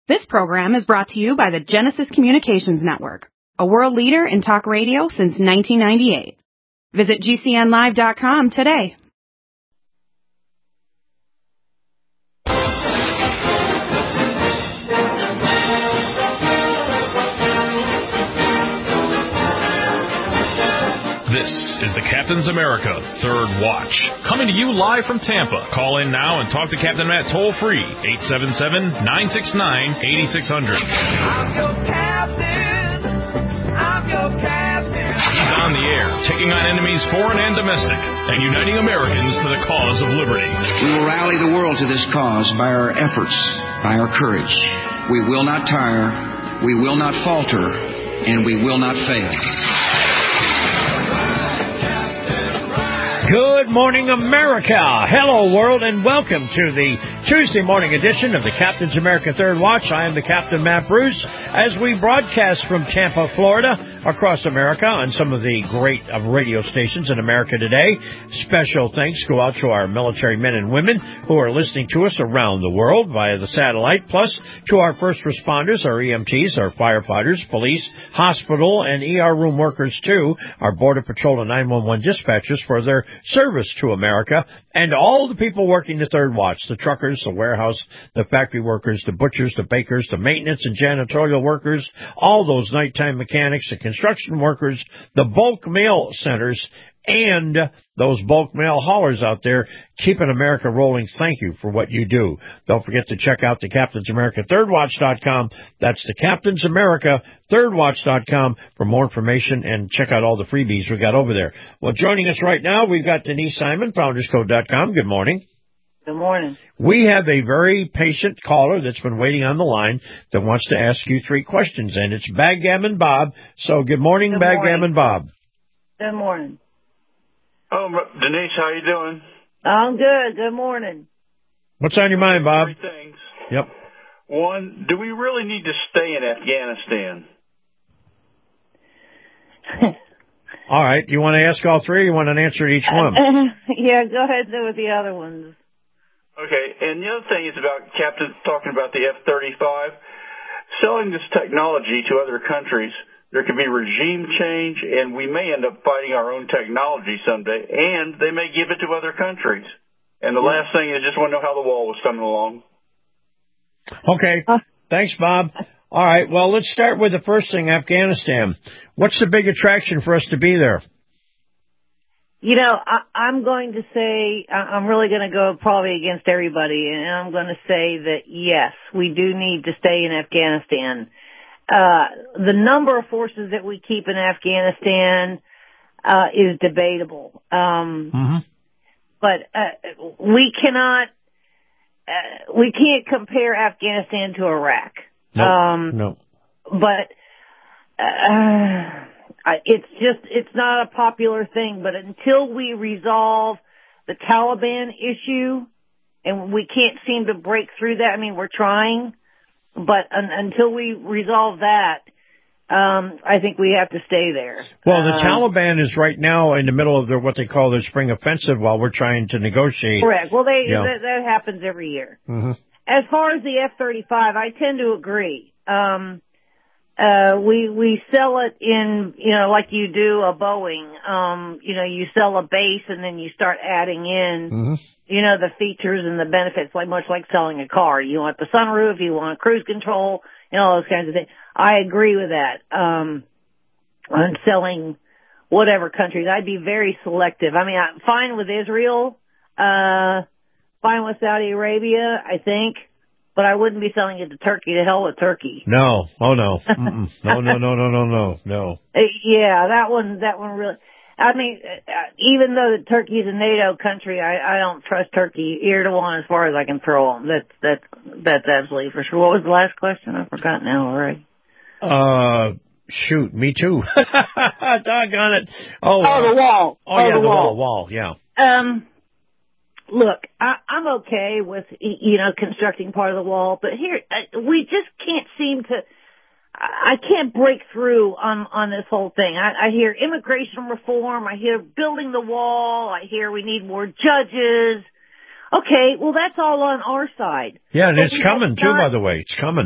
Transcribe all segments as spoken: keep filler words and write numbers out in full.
This program is brought to you by the Genesis Communications Network, a world leader in talk radio since nineteen ninety-eight. Visit G C N live dot com today. This is the Captain's America Third Watch, coming to you live from Tampa. Call in now and talk to Captain Matt toll-free, eight seven seven, nine six nine, eight six zero zero. I'm your captain. I'm your captain. He's on the air, taking on enemies foreign and domestic, and uniting Americans to the cause of liberty. We will rally the world to this cause by our efforts, by our courage. We will not tire, we will not falter, and we will not fail. Good morning, America. Hello, world, and welcome to the Tuesday morning edition of the Captain's America Third Watch. I am the Captain, Matt Bruce, as we broadcast from Tampa, Florida, across America on some of the great radio stations in America today. Special thanks go out to our military men and women who are listening to us around the world via the satellite, plus to our first responders, our E M Ts, our firefighters, police, hospital, and E R room workers, too, our Border Patrol and nine one one dispatchers for their service to America, and all the people working the Third Watch, the truckers, the warehouse, the factory workers, the butchers, the bakers, the maintenance and janitorial workers, all those nighttime mechanics, the construction workers, the bulk mail centers, and those bulk mail haulers out there keeping America rolling. Thank you for what you do. Don't forget to check out the Captain's America Third Watch dot com. That's the Captain's America Third Watch dot com for more information, and check out all the freebies we got over there. Well, joining us right now, we've got Denise Simon, Founders Code dot com. Good morning. Good morning. We have a very patient caller that's been waiting on the line that wants to ask you three questions, and it's Baggammon Bob. So good morning, Good Baggammon morning. Bob. Good morning. Oh, Denise, how you doing? I'm good. Good morning. What's on your mind, Bob? Three things. Yep. One, do we really need to stay in Afghanistan? All right. You want to ask all three, or you want an answer to each one? Yeah, go ahead and do with the other ones. Okay, and the other thing is about Captain talking about the F thirty-five. Selling this technology to other countries, there could be regime change, and we may end up fighting our own technology someday, and they may give it to other countries. And the last thing is just want to know how the wall was coming along. Okay. Uh, Thanks, Bob. All right. Well, let's start with the first thing, Afghanistan. What's the big attraction for us to be there? You know, I, I'm going to say, I- I'm really going to go probably against everybody, and I'm going to say that, yes, we do need to stay in Afghanistan. Uh, the number of forces that we keep in Afghanistan uh, is debatable. Um, Mm-hmm. But uh, we cannot, uh, we can't compare Afghanistan to Iraq. No. Um, no. But uh, I- it's just, it's not a popular thing. But until we resolve the Taliban issue, and we can't seem to break through that, I mean, we're trying, but un- until we resolve that, um, I think we have to stay there. Well, the Um, Taliban is right now in the middle of their, what they call their spring offensive while we're trying to negotiate. Correct. Well, they, Yeah. that, that happens every year. Mm-hmm. As far as the F thirty-five, I tend to agree. Um, uh, we, we sell it in, you know, like you do a Boeing. Um, you know, you sell a base and then you start adding in, Mm-hmm. you know, the features and the benefits, like much like selling a car. You want the sunroof, you want cruise control, and all those kinds of things. I agree with that. Um, on selling whatever countries, I'd be very selective. I mean, I'm fine with Israel, uh, fine with Saudi Arabia, I think, but I wouldn't be selling it to Turkey. To hell with Turkey. No. Oh, no. Mm-mm. No, no, no, no, no, no, no. Uh, yeah, that one, that one really. I mean, uh, even though Turkey's a NATO country, I, I don't trust Turkey ear to one as far as I can throw them. That's that's that's absolutely for sure. What was the last question? I forgot now already. Uh, shoot, me too. Doggone it. Oh, Oh, the wall. Oh, yeah, the the wall. wall, wall, yeah. Um, look, I, I'm okay with, you know, constructing part of the wall, but here, uh, we just can't seem to, I can't break through on, on this whole thing. I, I hear immigration reform, I hear building the wall, I hear we need more judges. Okay, well, that's all on our side. Yeah, and But it's we coming, have too, not- by the way. It's coming.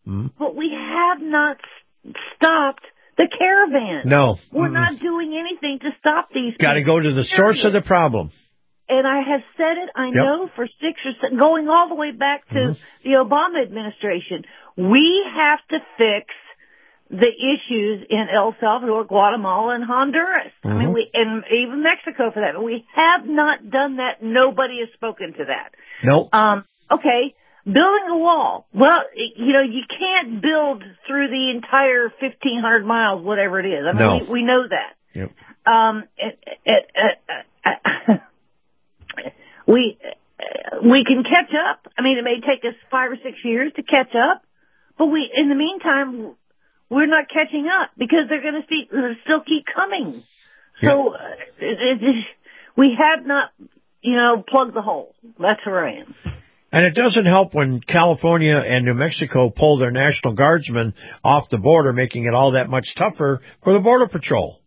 Mm-hmm. but we have not s- stopped the caravan. No. We're Mm-mm. not doing anything to stop these Got to people. go to the source of the problem. And I have said it, I Yep. know, for six or seven, going all the way back to Mm-hmm. the Obama administration. We have to fix the issues in El Salvador, Guatemala, and Honduras. Mm-hmm. I mean, we, and even Mexico for that. But we have not done that. Nobody has spoken to that. Nope. Um, okay. Building a wall. Well, you know, you can't build through the entire fifteen hundred miles, whatever it is. I mean, No. we, we know that. Yep. Um, it, it, uh, uh, we, uh, we can catch up. I mean, it may take us five or six years to catch up, but we, in the meantime, we're not catching up because they're going to still keep coming. So, uh, it, it, we have not, you know, plugged the hole. That's where I am. And it doesn't help when California and New Mexico pull their National Guardsmen off the border, making it all that much tougher for the Border Patrol.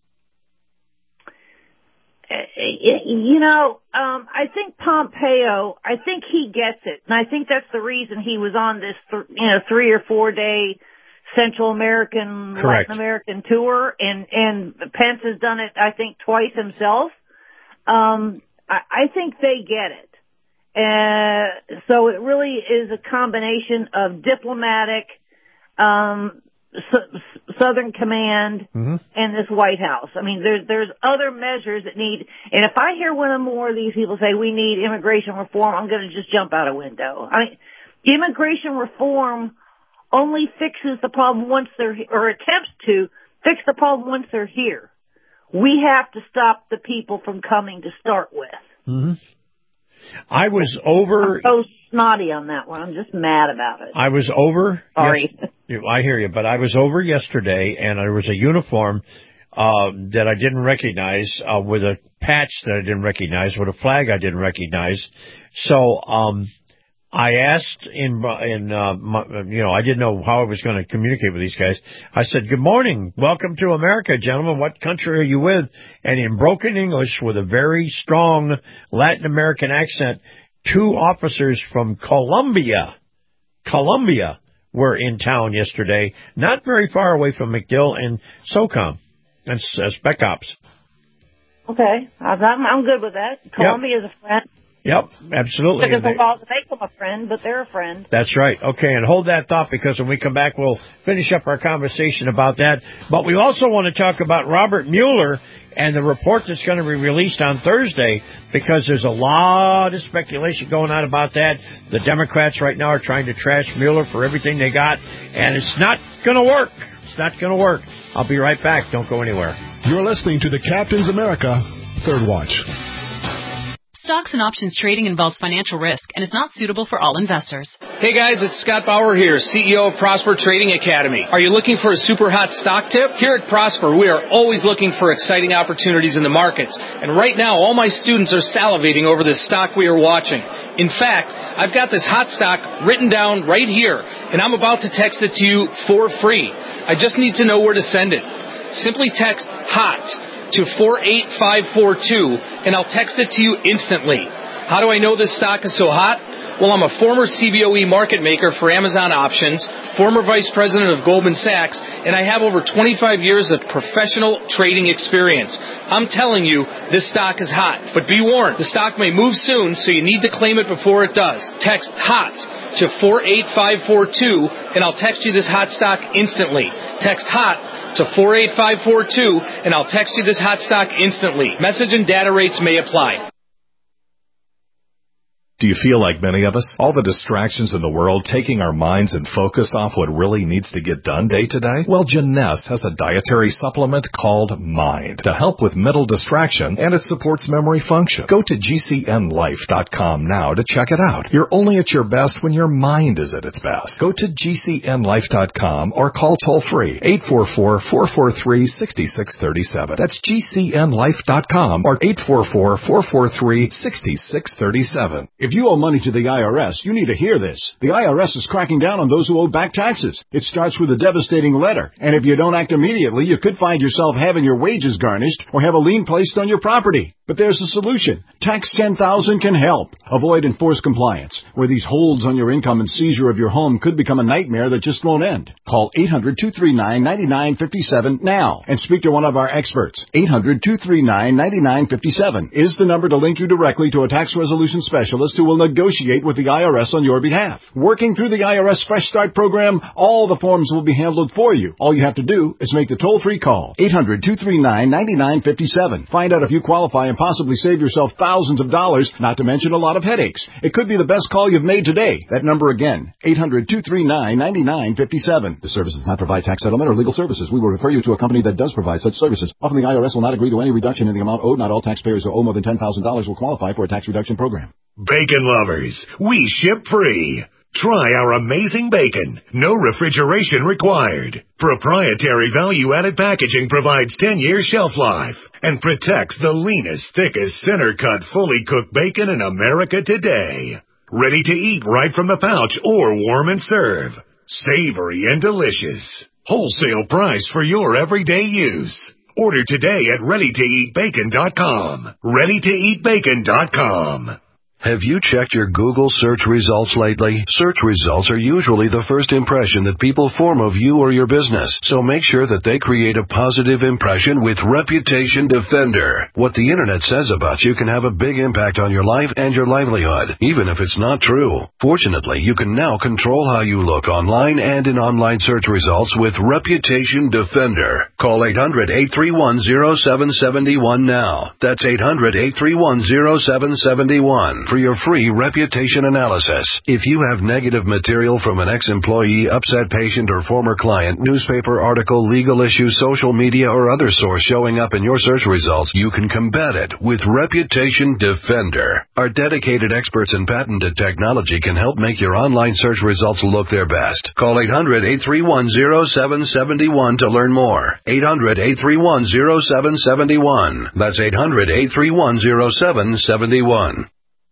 You know, um, I think Pompeo, I think he gets it. And I think that's the reason he was on this, th- you know, three or four day Central American, Correct. Latin American tour. And, and Pence has done it, I think, twice himself. Um, I, I think they get it. Uh, so it really is a combination of diplomatic, um, S- Southern Command mm-hmm. and this White House. I mean, there's there's other measures that need. And if I hear one or more of these people say we need immigration reform, I'm going to just jump out a window. I mean, immigration reform only fixes the problem once they're or attempts to fix the problem once they're here. We have to stop the people from coming to start with. Mm-hmm. I was over. I'm so snotty on that one. I'm just mad about it. I was over. Sorry. Yes, I hear you, but I was over yesterday, and there was a uniform uh, that I didn't recognize, uh, with a patch that I didn't recognize, with a flag I didn't recognize. So um, I asked in, in uh, my, you know, I didn't know how I was going to communicate with these guys. I said, "Good morning, welcome to America, gentlemen. What country are you with?" And in broken English, with a very strong Latin American accent, two officers from Colombia, Colombia, were in town yesterday, not very far away from MacDill and SOCOM and uh, Spec Ops. Okay, I'm, I'm good with that. Colombia is a friend. Yep, absolutely. It took us a while to make them a friend, but they're a friend. That's right. Okay, and hold that thought, because when we come back, we'll finish up our conversation about that. But we also want to talk about Robert Mueller and the report that's going to be released on Thursday, because there's a lot of speculation going on about that. The Democrats right now are trying to trash Mueller for everything they got, and it's not going to work. It's not going to work. I'll be right back. Don't go anywhere. You're listening to the Captain's America Third Watch. Stocks and options trading involves financial risk and is not suitable for all investors. Hey guys, it's Scott Bauer here, C E O of Prosper Trading Academy. Are you looking for a super hot stock tip? Here at Prosper, we are always looking for exciting opportunities in the markets. And right now, all my students are salivating over this stock we are watching. In fact, I've got this hot stock written down right here, and I'm about to text it to you for free. I just need to know where to send it. Simply text HOT to four eight five four two, and I'll text it to you instantly. How do I know this stock is so hot? Well, I'm a former C B O E market maker for Amazon Options, former vice president of Goldman Sachs, and I have over twenty-five years of professional trading experience. I'm telling you, this stock is hot. But be warned, the stock may move soon, so you need to claim it before it does. Text HOT to four eight five four two, and I'll text you this hot stock instantly. Text HOT to four eight five four two, and I'll text you this hot stock instantly. Message and data rates may apply. Do you feel like many of us? All the distractions in the world taking our minds and focus off what really needs to get done day to day? Well, Jeunesse has a dietary supplement called Mind to help with mental distraction, and it supports memory function. Go to G C N life dot com now to check it out. You're only at your best when your mind is at its best. Go to G C N life dot com or call toll-free eight four four, four four three, six six three seven. That's G C N life dot com or eight four four, four four three, six six three seven. If If you owe money to the I R S, you need to hear this. The I R S is cracking down on those who owe back taxes. It starts with a devastating letter, and if you don't act immediately, you could find yourself having your wages garnished or have a lien placed on your property. But there's a solution. Tax ten thousand can help. Avoid enforced compliance, where these holds on your income and seizure of your home could become a nightmare that just won't end. Call eight hundred, two three nine, nine nine five seven now and speak to one of our experts. eight hundred, two three nine, nine nine five seven is the number to link you directly to a tax resolution specialist who will negotiate with the I R S on your behalf. Working through the I R S Fresh Start program, all the forms will be handled for you. All you have to do is make the toll-free call. eight hundred, two three nine, nine nine five seven. Find out if you qualify and possibly save yourself thousands of dollars, not to mention a lot of headaches. It could be the best call you've made today. That number again, eight hundred, two three nine, nine nine five seven. The service does not provide tax settlement or legal services. We will refer you to a company that does provide such services. Often the I R S will not agree to any reduction in the amount owed. Not all taxpayers who owe more than ten thousand dollars will qualify for a tax reduction program. Bacon lovers, we ship free. Try our amazing bacon. No refrigeration required. Proprietary value-added packaging provides ten years shelf life and protects the leanest, thickest, center-cut, fully cooked bacon in America today. Ready to eat right from the pouch or warm and serve. Savory and delicious. Wholesale price for your everyday use. Order today at ready to eat bacon dot com. ready to eat bacon dot com. Have you checked your Google search results lately? Search results are usually the first impression that people form of you or your business, so make sure that they create a positive impression with Reputation Defender. What the internet says about you can have a big impact on your life and your livelihood, even if it's not true. Fortunately, you can now control how you look online and in online search results with Reputation Defender. Call eight hundred, eight three one, zero seven seven one now. That's eight hundred, eight three one, zero seven seven one. For your free reputation analysis. If you have negative material from an ex-employee, upset patient, or former client, newspaper article, legal issue, social media, or other source showing up in your search results, you can combat it with Reputation Defender. Our dedicated experts in patented technology can help make your online search results look their best. Call eight hundred, eight three one, zero seven seven one to learn more. eight hundred, eight three one, zero seven seven one. That's eight hundred, eight three one, zero seven seven one.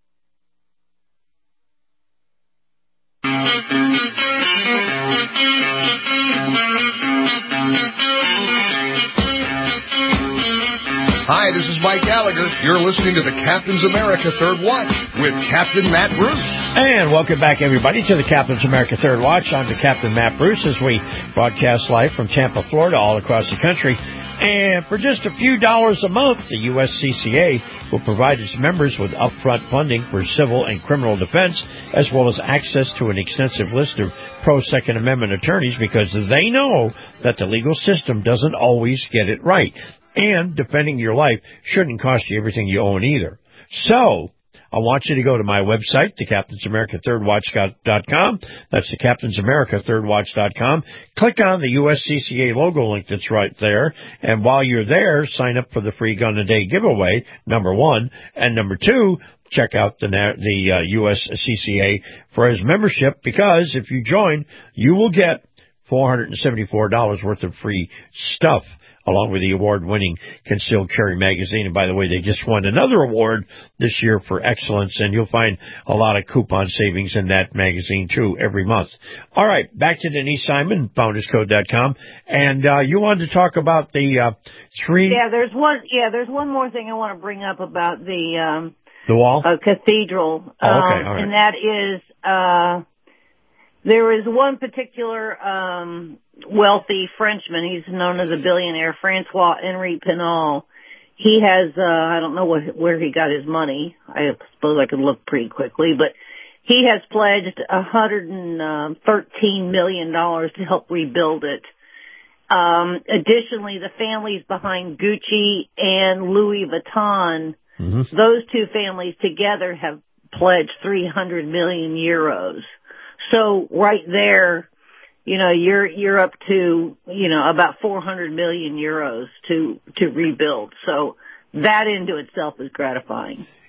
Hi, this is Mike Gallagher. You're listening to the Captain's America Third Watch with Captain Matt Bruce. And welcome back, everybody, to the Captain's America Third Watch. I'm the Captain Matt Bruce as we broadcast live from Tampa, Florida, all across the country. And for just a few dollars a month, the U S C C A will provide its members with upfront funding for civil and criminal defense, as well as access to an extensive list of pro-Second Amendment attorneys, because they know that the legal system doesn't always get it right. And defending your life shouldn't cost you everything you own either. So, I want you to go to my website, the Captain's America Third Watch dot com. That's the Captain's America Third Watch dot com. Click on the U S C C A logo link that's right there. And while you're there, sign up for the free Gun a Day giveaway, number one. And number two, check out the, the uh, U S C C A for his membership, because if you join, you will get four hundred seventy-four dollars worth of free stuff, along with the award-winning Concealed Carry magazine. And by the way, they just won another award this year for excellence, and you'll find a lot of coupon savings in that magazine, too, every month. All right, back to Denise Simon, founders code dot com. And uh, you wanted to talk about the uh, three... Yeah, there's one Yeah, there's one more thing I want to bring up about the... Um, the wall? Uh, cathedral. Oh, okay, um, all right. And that is... Uh, there is one particular... Um, wealthy Frenchman. He's known as a billionaire, Francois-Henri Pinault. He has, uh, I don't know what, where he got his money. I suppose I could look pretty quickly, but he has pledged one hundred thirteen million dollars to help rebuild it. Um, additionally, the families behind Gucci and Louis Vuitton, mm-hmm. those two families together have pledged three hundred million euros. So right there, you know, you're, you're up to, you know, about four hundred million euros to, to rebuild. So that into itself is gratifying.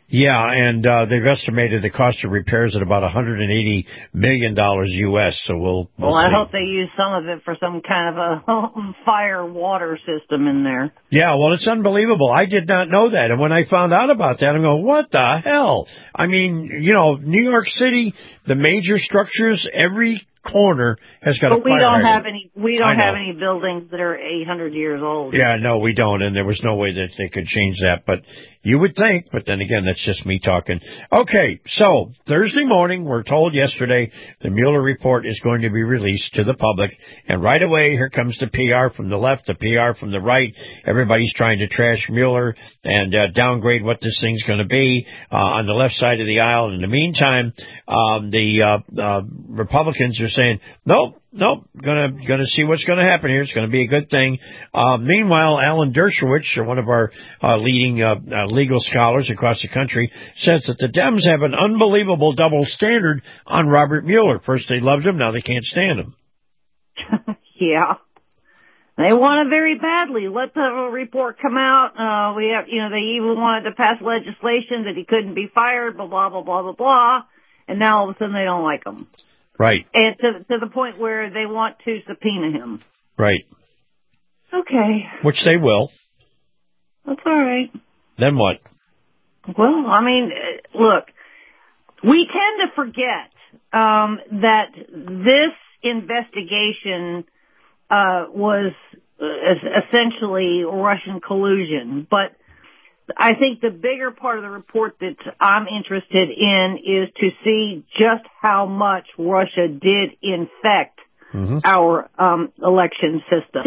Yeah, and uh, they've estimated the cost of repairs at about one hundred eighty million dollars U S. So we'll. We'll, well I see. hope they use some of it for some kind of a fire water system in there. Yeah, well, it's unbelievable. I did not know that, and when I found out about that, I'm going, "What the hell?" I mean, you know, New York City, the major structures, every corner has got but a fire we don't hydrant. have any. We don't have any buildings that are eight hundred years old. Yeah, no, we don't, and there was no way that they could change that. But you would think, but then again, that's just me talking. Okay, so Thursday morning, we're told yesterday the Mueller report is going to be released to the public, and right away here comes the P R from the left, the P R from the right. Everybody's trying to trash Mueller and uh, downgrade what this thing's going to be uh, on the left side of the aisle. And in the meantime, um, the uh, uh, Republicans are saying, nope. Nope, gonna gonna see what's gonna happen here. It's gonna be a good thing. Uh, meanwhile, Alan Dershowitz, one of our uh, leading uh, uh, legal scholars across the country, says that the Dems have an unbelievable double standard on Robert Mueller. First they loved him, now they can't stand him. Yeah, they want it very badly. Let the report come out. Uh, we have, you know, they even wanted to pass legislation that he couldn't be fired. Blah blah blah blah blah blah. And now all of a sudden they don't like him. Right. And to, to the point where they want to subpoena him. Right. Okay. Which they will. That's all right. Then what? Well, I mean, look, we tend to forget um, that this investigation uh, was essentially Russian collusion, but I think the bigger part of the report that I'm interested in is to see just how much Russia did infect mm-hmm. our um, election system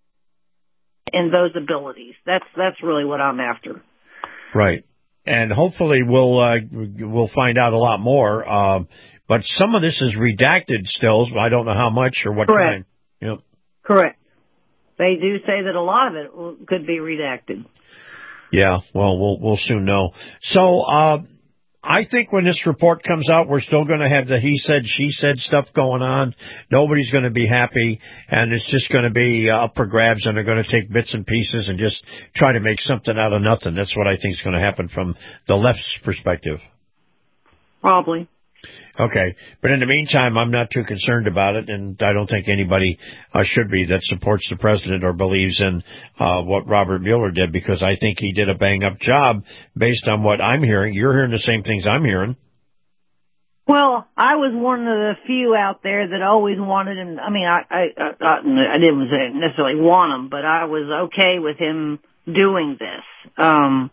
and those abilities. That's that's really what I'm after. Right, and hopefully we'll uh, we'll find out a lot more. Uh, but some of this is redacted still. So I don't know how much or what Correct. kind. Yep. Correct. They do say that a lot of it could be redacted. Yeah, well, we'll we'll soon know. So, uh, I think when this report comes out, we're still going to have the he said, she said stuff going on. Nobody's going to be happy, and it's just going to be uh, up for grabs, and they're going to take bits and pieces and just try to make something out of nothing. That's what I think is going to happen from the left's perspective. Probably. Okay, but in the meantime, I'm not too concerned about it, and I don't think anybody uh, should be that supports the president or believes in uh, what Robert Mueller did, because I think he did a bang-up job based on what I'm hearing. You're hearing the same things I'm hearing. Well, I was one of the few out there that always wanted him. I mean, I I, I, I didn't necessarily want him, but I was okay with him doing this. Um,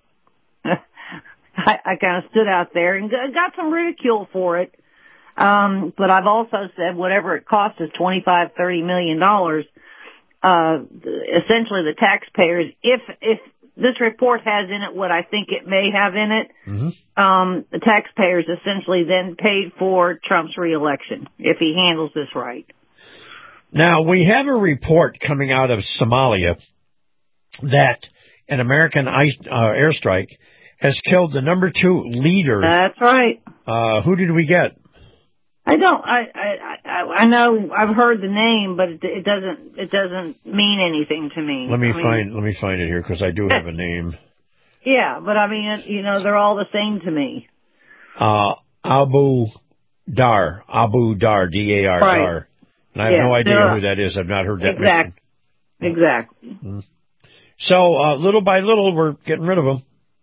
I, I kind of stood out there and got some ridicule for it. Um, but I've also said whatever it costs us, twenty-five, thirty million dollars, uh, essentially the taxpayers, if, if this report has in it what I think it may have in it, mm-hmm. um, the taxpayers essentially then paid for Trump's reelection, if he handles this right. Now, we have a report coming out of Somalia that an American ice, uh, airstrike has killed the number two leader. That's right. Uh, who did we get? I don't. I, I I I know. I've heard the name, but it, it doesn't. It doesn't mean anything to me. Let me I mean, find. Let me find it here because I do have a name. Yeah, but I mean, you know, they're all the same to me. Uh, Abu Dar. Abu Dar. D A R right. Dar. And I have yeah, no idea uh, who that is. I've not heard that exactly. mentioned. Exactly. Mm-hmm. So uh, little by little, we're getting rid of them.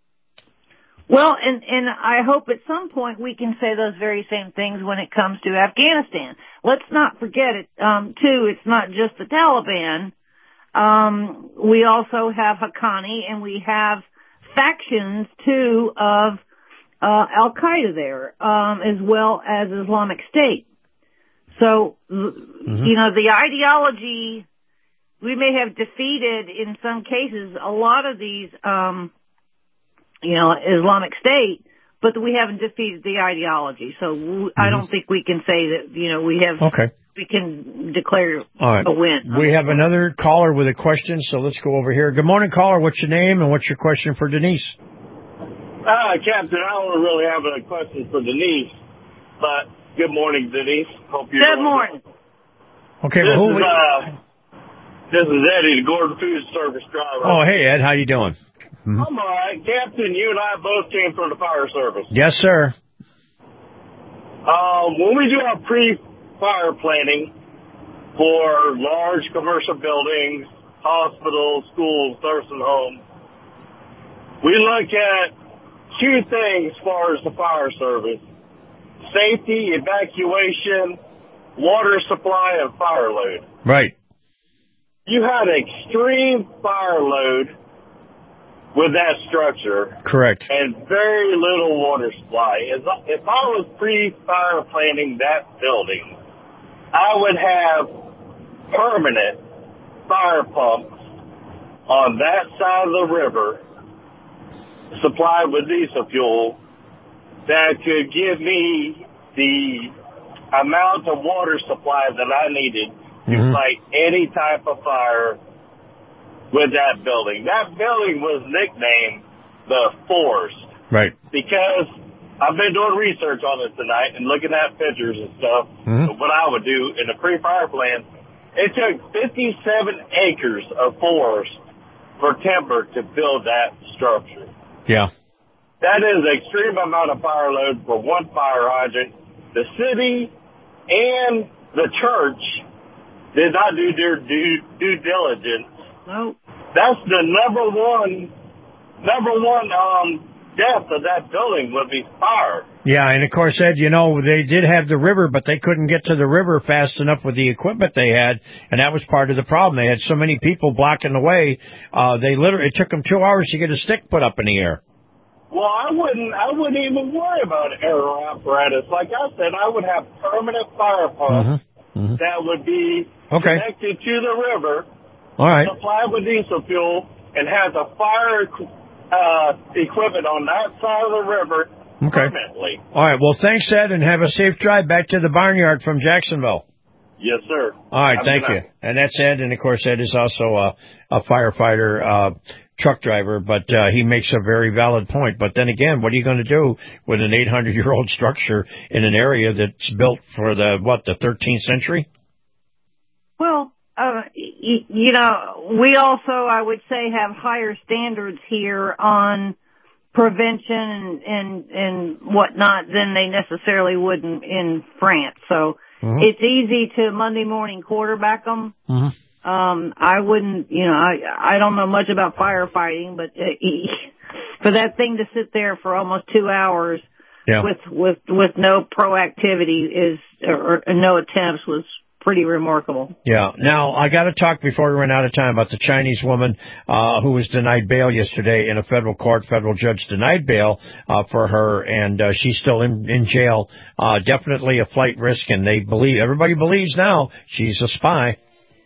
Well, and, and I hope at some point we can say those very same things when it comes to Afghanistan. Let's not forget it, um, too, it's not just the Taliban. Um, we also have Haqqani, and we have factions, too, of uh, Al-Qaeda there, um, as well as Islamic State. So, mm-hmm. you know, the ideology, we may have defeated, in some cases, a lot of these um you know, Islamic State, but we haven't defeated the ideology. So mm-hmm. I don't think we can say that, you know, we have, okay. we can declare All right. a win. We have another caller with a question, so let's go over here. Good morning, caller. What's your name and what's your question for Denise? Uh, Captain, I don't really have a question for Denise, but good morning, Denise. Hope you're Good morning. Okay, this well, who is, uh, This is Eddie, the Gordon Food Service driver. Oh, hey, Ed. How you doing? Mm-hmm. I'm all right. Captain, you and I both came from the fire service. Yes, sir. Um, when we do our pre-fire planning for large commercial buildings, hospitals, schools, nursing homes, we look at two things as far as the fire service: safety, evacuation, water supply, and fire load. Right. You had extreme fire load with that structure. Correct. And very little water supply. If if I was pre-fire planning that building, I would have permanent fire pumps on that side of the river supplied with diesel fuel that could give me the amount of water supply that I needed to mm-hmm. fight any type of fire with that building. That building was nicknamed the Forest. Right. Because I've been doing research on it tonight and looking at pictures and stuff. Mm-hmm. What I would do in a pre-fire plan, it took fifty-seven acres of forest for timber to build that structure. Yeah. That is an extreme amount of fire load for one fire hydrant. The city and the church did not do their due, due diligence. No. That's the number one, number one um, death of that building would be fire. Yeah, and of course, Ed, you know, they did have the river, but they couldn't get to the river fast enough with the equipment they had, and that was part of the problem. They had so many people blocking the way. Uh, they literally, it took them two hours to get a stick put up in the air. Well, I wouldn't, I wouldn't even worry about aero apparatus. Like I said, I would have permanent fire pumps mm-hmm. Mm-hmm. that would be okay. connected to the river, all right, supplied with diesel fuel, and has a fire uh, equipment on that side of the river okay. permanently. All right. Well, thanks, Ed, and have a safe drive back to the barnyard from Jacksonville. Yes, sir. All right. Have thank you. And that's Ed, and of course, Ed is also a, a firefighter. Uh, truck driver, but uh, he makes a very valid point. But then again, what are you going to do with an eight hundred year old structure in an area that's built for the, what, the thirteenth century? Well, uh, y- you know, we also, I would say, have higher standards here on prevention and, and, and whatnot than they necessarily would in, in France. So mm-hmm. it's easy to Monday morning quarterback them. Mm-hmm. Um, I wouldn't, you know, I, I don't know much about firefighting, but uh, for that thing to sit there for almost two hours yeah. with, with, with no proactivity is, or, or no attempts was pretty remarkable. Yeah. Now, I got to talk before we run out of time about the Chinese woman, uh, who was denied bail yesterday in a federal court. Federal judge denied bail, uh, for her, and, uh, she's still in, in jail. Uh, definitely a flight risk, and they believe, everybody believes now she's a spy.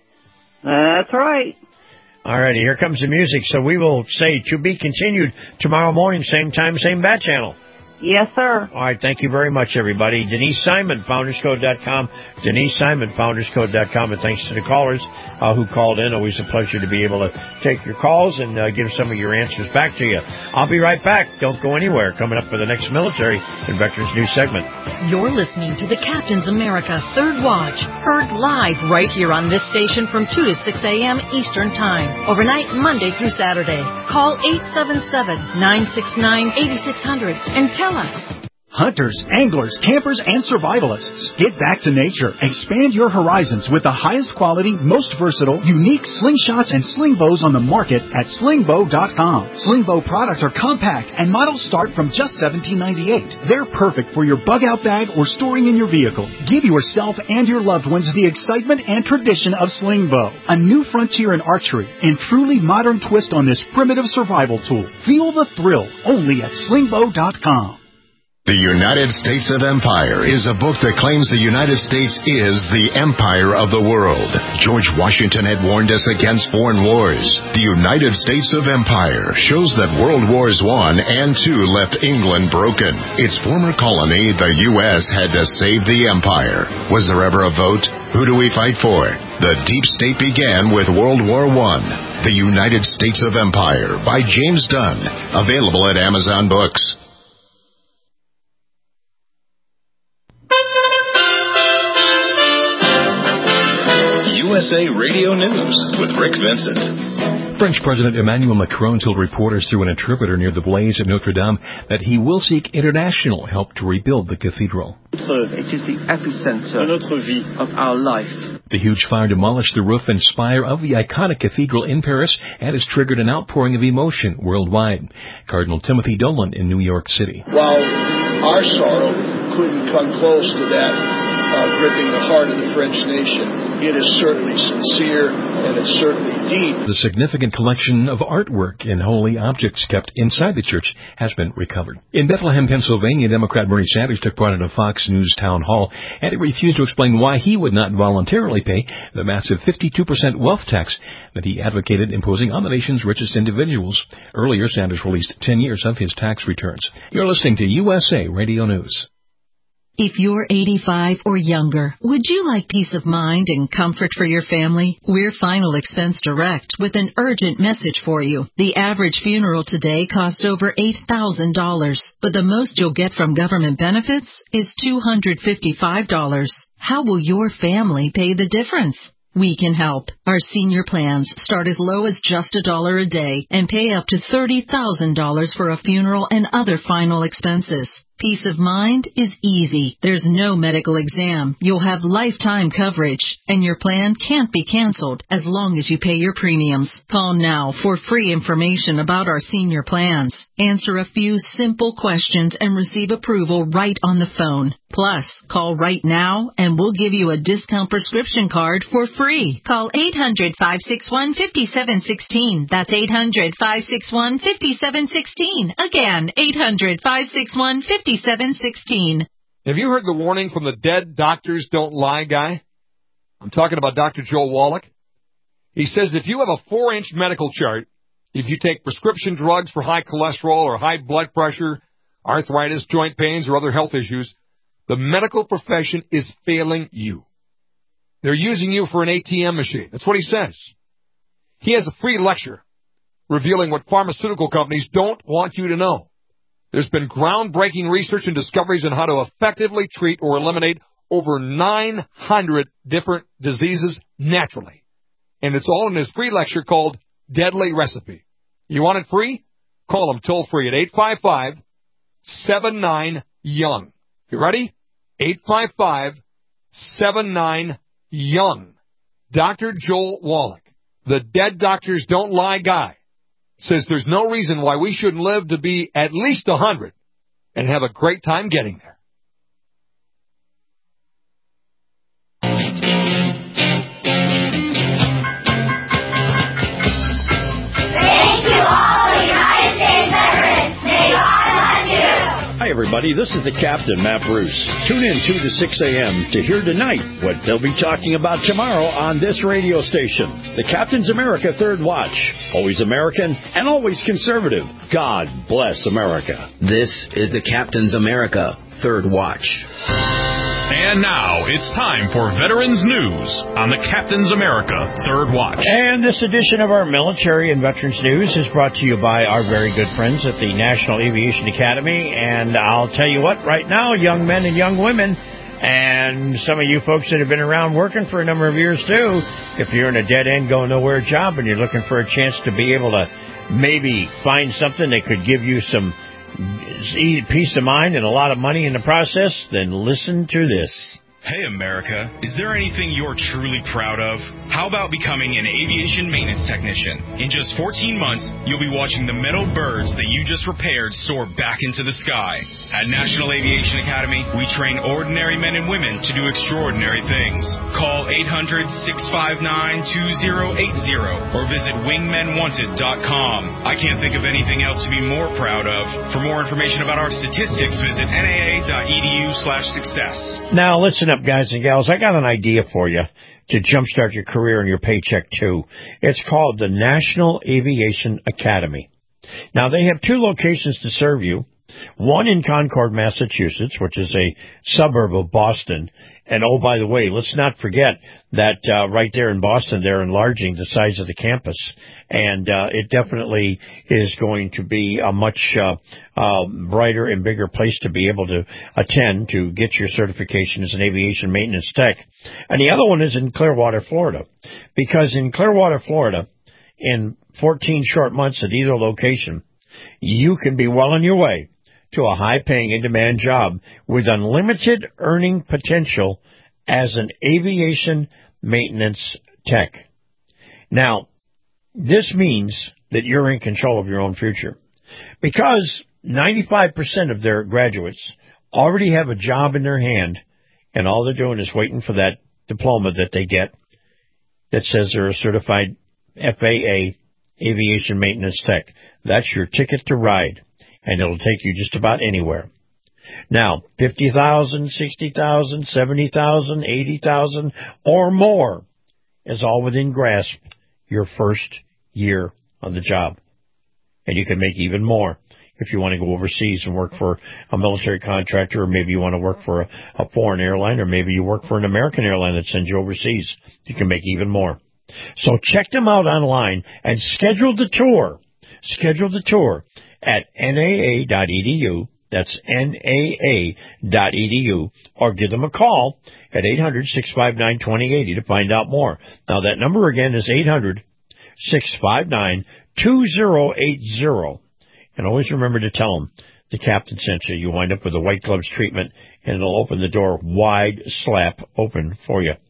That's right. All righty, here comes the music. So we will say to be continued tomorrow morning, same time, same bat channel. Yes, sir. All right, thank you very much, everybody. Denise Simon, Founders Code dot com. Denise Simon, Founders Code dot com. And thanks to the callers uh, who called in. Always a pleasure to be able to take your calls and uh, give some of your answers back to you. I'll be right back. Don't go anywhere. Coming up for the next military and veterans news segment. You're listening to the Captain's America Third Watch, heard live right here on this station from two to six a.m. Eastern Time, overnight Monday through Saturday. Call eight seven seven, nine six nine, eight six zero zero and tell us. Hunters, anglers, campers, and survivalists. Get back to nature. Expand your horizons with the highest quality, most versatile, unique slingshots and sling bows on the market at sling bow dot com. Sling bow products are compact and models start from just seventeen ninety-eight. They're perfect for your bug out bag or storing in your vehicle. Give yourself and your loved ones the excitement and tradition of sling bow. A new frontier in archery and truly modern twist on this primitive survival tool. Feel the thrill only at sling bow dot com. The United States of Empire is a book that claims the United States is the empire of the world. George Washington had warned us against foreign wars. The United States of Empire shows that World Wars One and Two left England broken. Its former colony, the U S, had to save the empire. Was there ever a vote? Who do we fight for? The deep state began with World War One. The United States of Empire by James Dunn. Available at Amazon Books. U S A Radio News with Rick Vincent. French President Emmanuel Macron told reporters through an interpreter near the blaze at Notre Dame that he will seek international help to rebuild the cathedral. It is the epicenter of our life. The huge fire demolished the roof and spire of the iconic cathedral in Paris and has triggered an outpouring of emotion worldwide. Cardinal Timothy Dolan in New York City. While our sorrow couldn't come close to that uh, gripping the heart of the French nation, it is certainly sincere and it's certainly deep. The significant collection of artwork and holy objects kept inside the church has been recovered. In Bethlehem, Pennsylvania, Democrat Bernie Sanders took part in a Fox News town hall, and he refused to explain why he would not voluntarily pay the massive fifty-two percent wealth tax that he advocated imposing on the nation's richest individuals. Earlier, Sanders released ten years of his tax returns. You're listening to U S A Radio News. If you're eighty-five or younger, would you like peace of mind and comfort for your family? We're Final Expense Direct with an urgent message for you. The average funeral today costs over eight thousand dollars, but the most you'll get from government benefits is two hundred fifty-five dollars. How will your family pay the difference? We can help. Our senior plans start as low as just a dollar a day and pay up to thirty thousand dollars for a funeral and other final expenses. Peace of mind is easy. There's no medical exam. You'll have lifetime coverage, and your plan can't be canceled as long as you pay your premiums. Call now for free information about our senior plans. Answer a few simple questions and receive approval right on the phone. Plus, call right now and we'll give you a discount prescription card for free. Call eight hundred, five six one, five seven one six. That's eight hundred, five six one, five seven one six. Again, eight hundred, five six one, five seven one six. Have you heard the warning from the dead doctors don't lie guy? I'm talking about Doctor Joel Wallach. He says if you have a four-inch medical chart, if you take prescription drugs for high cholesterol or high blood pressure, arthritis, joint pains, or other health issues, the medical profession is failing you. They're using you for an A T M machine. That's what he says. He has a free lecture revealing what pharmaceutical companies don't want you to know. There's been groundbreaking research and discoveries on how to effectively treat or eliminate over nine hundred different diseases naturally. And it's all in his free lecture called Deadly Recipe. You want it free? Call him toll free at eight five five, seven nine, young. You ready? eight five five, seven nine, young. Doctor Joel Wallach, the dead doctors don't lie guy, says there's no reason why we shouldn't live to be at least one hundred and have a great time getting there. Thank you all, United States veterans. May God bless you. Hi, everybody. This is the Captain, Matt Bruce. Tune in two to six a.m. to hear tonight what they'll be talking about tomorrow on this radio station. The Captain's America Third Watch. Always American and always conservative. God bless America. This is the Captain's America Third Watch. And now it's time for Veterans News on the Captain's America Third Watch. And this edition of our Military and Veterans News is brought to you by our very good friends at the National Aviation Academy. And I'll tell you what, right now, young men and young women, and some of you folks that have been around working for a number of years, too, if you're in a dead-end, go-nowhere job and you're looking for a chance to be able to maybe find something that could give you some peace of mind and a lot of money in the process, then listen to this. Hey, America, is there anything you're truly proud of? How about becoming an aviation maintenance technician? In just fourteen months, you'll be watching the metal birds that you just repaired soar back into the sky. At National Aviation Academy, we train ordinary men and women to do extraordinary things. Call eight hundred, six five nine, two zero eight zero or visit wingmen wanted dot com. I can't think of anything else to be more proud of. For more information about our statistics, visit N A A dot E D U slash success. Now, listen up, guys and gals. I got an idea for you to jumpstart your career and your paycheck, too. It's called the National Aviation Academy. Now, they have two locations to serve you. One in Concord, Massachusetts, which is a suburb of Boston. And, oh, by the way, let's not forget that uh, right there in Boston, they're enlarging the size of the campus. And uh, it definitely is going to be a much uh, uh, brighter and bigger place to be able to attend to get your certification as an aviation maintenance tech. And the other one is in Clearwater, Florida. Because in Clearwater, Florida, in fourteen short months at either location, you can be well on your way to a high-paying, in-demand job with unlimited earning potential as an aviation maintenance tech. Now, this means that you're in control of your own future because ninety-five percent of their graduates already have a job in their hand, and all they're doing is waiting for that diploma that they get that says they're a certified F A A aviation maintenance tech. That's your ticket to ride. And it'll take you just about anywhere. Now, fifty thousand, sixty thousand, seventy thousand, eighty thousand, or more is all within grasp your first year on the job. And you can make even more if you want to go overseas and work for a military contractor, or maybe you want to work for a, a foreign airline, or maybe you work for an American airline that sends you overseas. You can make even more. So check them out online and schedule the tour. Schedule the tour at N A A dot E D U. That's N A A dot E D U. Or give them a call at eight hundred, six five nine, two oh eight oh to find out more. Now, that number again is eight hundred, six five nine, two oh eight oh. And always remember to tell them the captain sent you. You wind up with a white gloves treatment, and it'll open the door wide slap open for you.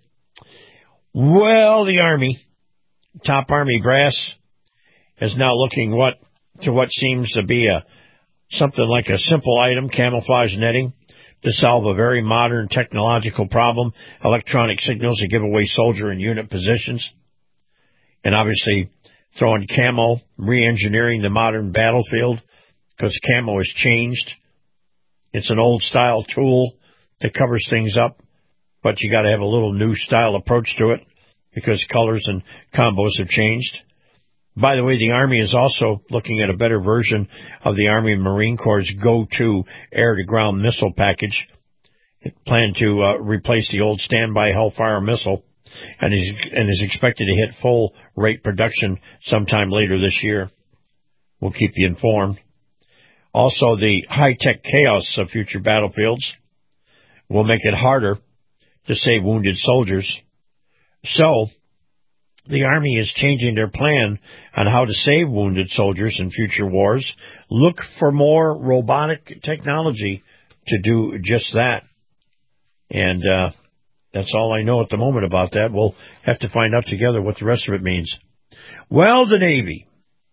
Well, the Army, top Army brass, is now looking what to what seems to be a something like a simple item, camouflage netting, to solve a very modern technological problem, electronic signals that give away soldier and unit positions, and obviously throwing camo, re-engineering the modern battlefield, because camo has changed. It's an old-style tool that covers things up, but you got to have a little new style approach to it because colors and combos have changed. By the way, the Army is also looking at a better version of the Army and Marine Corps' go-to air-to-ground missile package. It planned to uh, replace the old standby Hellfire missile and is, and is expected to hit full-rate production sometime later this year. We'll keep you informed. Also, the high-tech chaos of future battlefields will make it harder to save wounded soldiers. So, the Army is changing their plan on how to save wounded soldiers in future wars. Look for more robotic technology to do just that. And uh, that's all I know at the moment about that. We'll have to find out together what the rest of it means. Well, the Navy.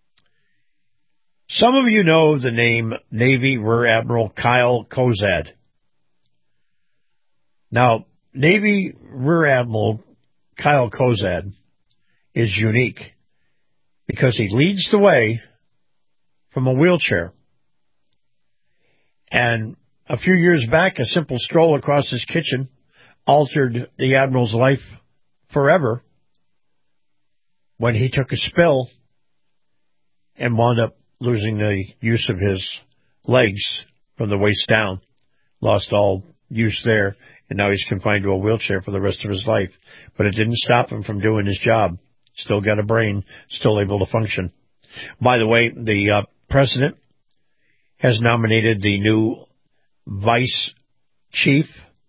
Some of you know the name Navy Rear Admiral Kyle Kozad. Now, Navy Rear Admiral Kyle Kozad is unique because he leads the way from a wheelchair. And a few years back, a simple stroll across his kitchen altered the Admiral's life forever when he took a spill and wound up losing the use of his legs from the waist down, lost all use there, and now he's confined to a wheelchair for the rest of his life. But it didn't stop him from doing his job. Still got a brain, still able to function. By the way, the uh, president has nominated the new vice chief.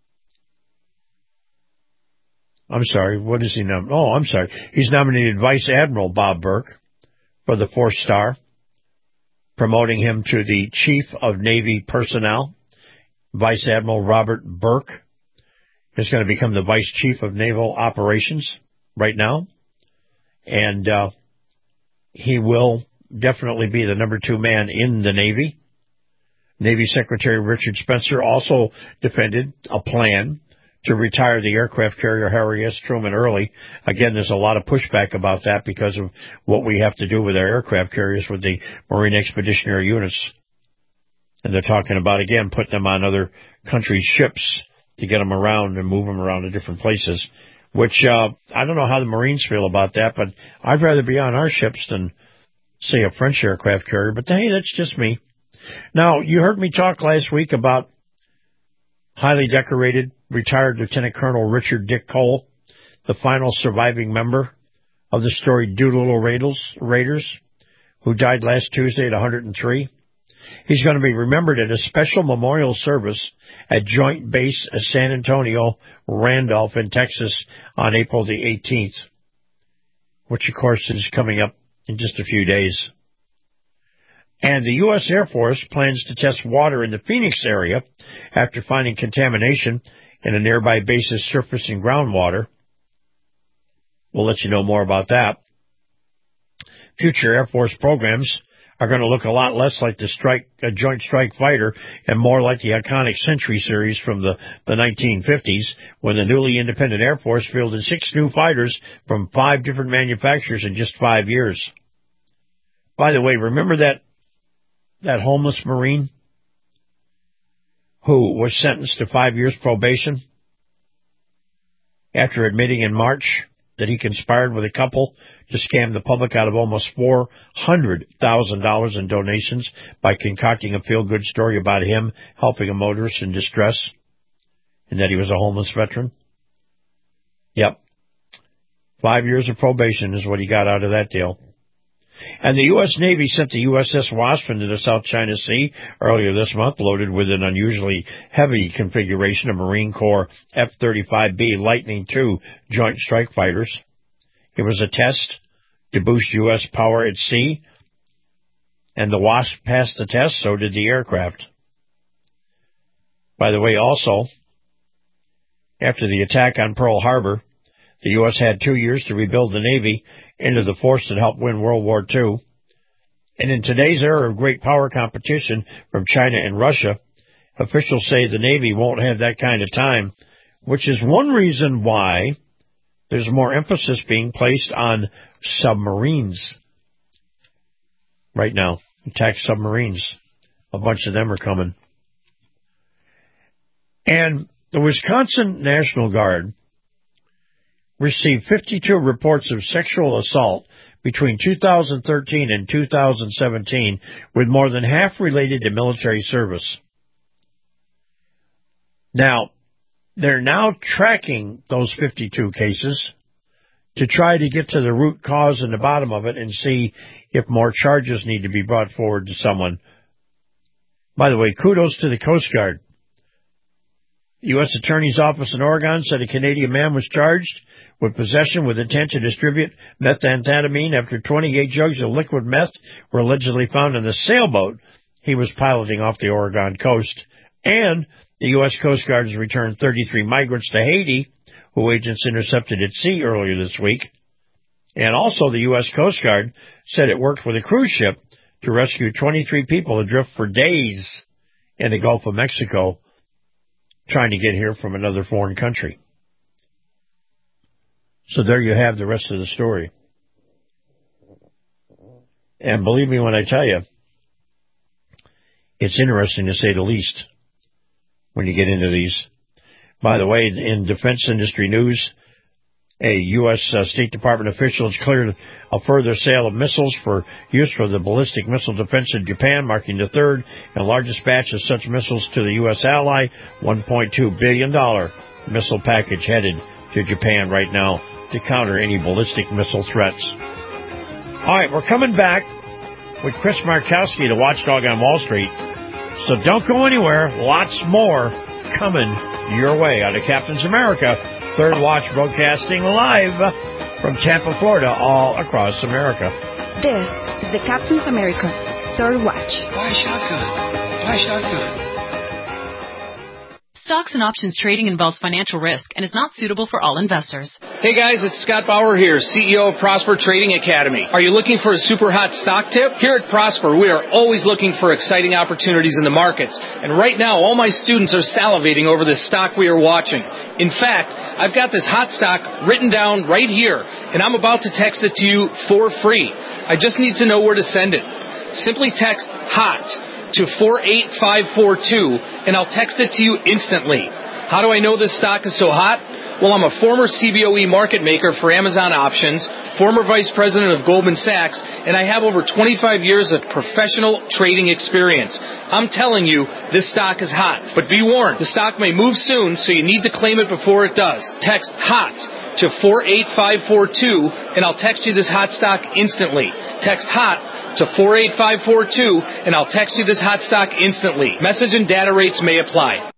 I'm sorry, what is he now? Oh, I'm sorry. He's nominated Vice Admiral Bob Burke for the fourth star, promoting him to the Chief of Navy Personnel. Vice Admiral Robert Burke is going to become the Vice Chief of Naval Operations right now. And uh, he will definitely be the number two man in the Navy. Navy Secretary Richard Spencer also defended a plan to retire the aircraft carrier Harry S. Truman early. Again, there's a lot of pushback about that because of what we have to do with our aircraft carriers with the Marine Expeditionary Units. And they're talking about, again, putting them on other countries' ships to get them around and move them around to different places. Which, uh, I don't know how the Marines feel about that, but I'd rather be on our ships than, say, a French aircraft carrier. But, hey, that's just me. Now, you heard me talk last week about highly decorated retired Lieutenant Colonel Richard Dick Cole, the final surviving member of the storied Doolittle Raiders, who died last Tuesday at one hundred three. He's going to be remembered at a special memorial service at Joint Base San Antonio, Randolph in Texas on April the eighteenth, which, of course, is coming up in just a few days. And the U S Air Force plans to test water in the Phoenix area after finding contamination in a nearby base's surface and groundwater. We'll let you know more about that. Future Air Force programs are going to look a lot less like the strike, uh, Joint Strike Fighter and more like the iconic Century series from the, the nineteen fifties, when the newly independent Air Force fielded six new fighters from five different manufacturers in just five years. By the way, remember that that homeless Marine who was sentenced to five years probation after admitting in March that he conspired with a couple to scam the public out of almost four hundred thousand dollars in donations by concocting a feel-good story about him helping a motorist in distress and that he was a homeless veteran? Yep. Five years of probation is what he got out of that deal. And the U S Navy sent the U S S Wasp into the South China Sea earlier this month, loaded with an unusually heavy configuration of Marine Corps F thirty-five B Lightning two Joint Strike Fighters. It was a test to boost U S power at sea, and the Wasp passed the test, so did the aircraft. By the way, also, after the attack on Pearl Harbor, the U S had two years to rebuild the Navy into the force that helped win World War Two. And in today's era of great power competition from China and Russia, officials say the Navy won't have that kind of time, which is one reason why there's more emphasis being placed on submarines right now. Attack submarines. A bunch of them are coming. And the Wisconsin National Guard received fifty-two reports of sexual assault between two thousand thirteen and two thousand seventeen, with more than half related to military service. Now, they're now tracking those fifty-two cases to try to get to the root cause and the bottom of it and see if more charges need to be brought forward to someone. By the way, kudos to the Coast Guard. The U S Attorney's Office in Oregon said a Canadian man was charged with possession with intent to distribute methamphetamine after twenty-eight jugs of liquid meth were allegedly found in the sailboat he was piloting off the Oregon coast. And the U S Coast Guard has returned thirty-three migrants to Haiti, who agents intercepted at sea earlier this week. And also the U S Coast Guard said it worked with a cruise ship to rescue twenty-three people adrift for days in the Gulf of Mexico, trying to get here from another foreign country. So there you have the rest of the story. And believe me when I tell you, it's interesting to say the least when you get into these. By the way, in defense industry news, a U S Uh, State Department official has cleared a further sale of missiles for use for the ballistic missile defense in Japan, marking the third and largest batch of such missiles to the U S ally. one point two billion dollars missile package headed to Japan right now to counter any ballistic missile threats. All right, we're coming back with Chris Markowski, the watchdog on Wall Street. So don't go anywhere. Lots more coming your way out of Captain's America Third Watch, broadcasting live from Tampa, Florida, all across America. This is the Captain's America Third Watch. Buy shotgun. Buy shotgun. Stocks and options trading involves financial risk and is not suitable for all investors. Hey guys, it's Scott Bauer here, C E O of Prosper Trading Academy. Are you looking for a super hot stock tip? Here at Prosper, we are always looking for exciting opportunities in the markets. And right now, all my students are salivating over this stock we are watching. In fact, I've got this hot stock written down right here, and I'm about to text it to you for free. I just need to know where to send it. Simply text HOT to four eight five four two, and I'll text it to you instantly. How do I know this stock is so hot? Well, I'm a former C B O E market maker for Amazon Options, former vice president of Goldman Sachs, and I have over twenty-five years of professional trading experience. I'm telling you, this stock is hot. But be warned, the stock may move soon, so you need to claim it before it does. Text HOT to four eight five four two, and I'll text you this hot stock instantly. Text HOT to four eight five four two, and I'll text you this hot stock instantly. Message and data rates may apply.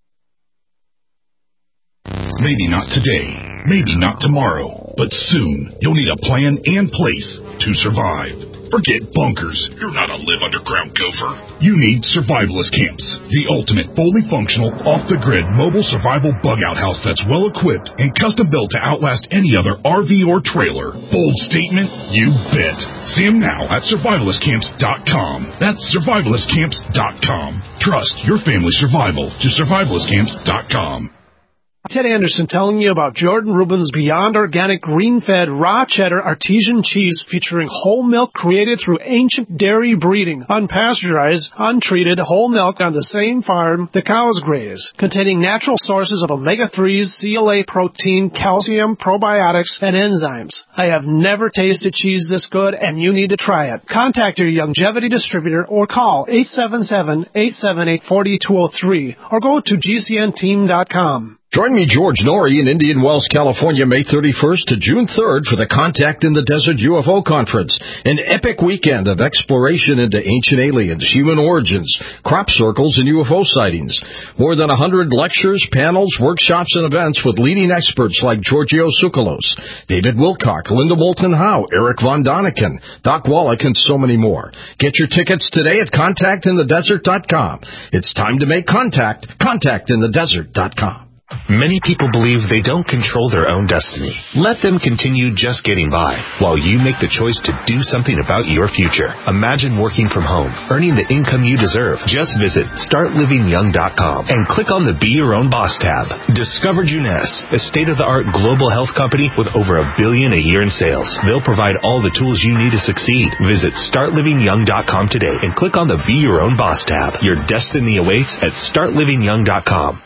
Maybe not today, maybe not tomorrow, but soon you'll need a plan and place to survive. Forget bunkers. You're not a live underground gopher. You need Survivalist Camps, the ultimate fully functional, off-the-grid mobile survival bug-out house that's well-equipped and custom-built to outlast any other R V or trailer. Bold statement? You bet. See them now at survivalist camps dot com. That's survivalist camps dot com. Trust your family's survival to survivalist camps dot com. Ted Anderson telling you about Jordan Rubin's Beyond Organic Green-Fed Raw Cheddar Artesian Cheese featuring whole milk created through ancient dairy breeding, unpasteurized, untreated whole milk on the same farm the cows graze, containing natural sources of omega threes, C L A protein, calcium, probiotics, and enzymes. I have never tasted cheese this good, and you need to try it. Contact your Longevity distributor or call eight seven seven, eight seven eight, four two zero three or go to G C N team dot com. Join me, George Norrie, in Indian Wells, California, May thirty-first to June third for the Contact in the Desert U F O Conference, an epic weekend of exploration into ancient aliens, human origins, crop circles, and U F O sightings. More than one hundred lectures, panels, workshops, and events with leading experts like Giorgio Tsoukalos, David Wilcock, Linda Moulton Howe, Eric Von Daniken, Doc Wallach, and so many more. Get your tickets today at contact in the desert dot com. It's time to make contact. contact in the desert dot com. Many people believe they don't control their own destiny. Let them continue just getting by while you make the choice to do something about your future. Imagine working from home, earning the income you deserve. Just visit start living young dot com and click on the Be Your Own Boss tab. Discover Juness, a state-of-the-art global health company with over a billion a year in sales. They'll provide all the tools you need to succeed. Visit start living young dot com today and click on the Be Your Own Boss tab. Your destiny awaits at start living young dot com.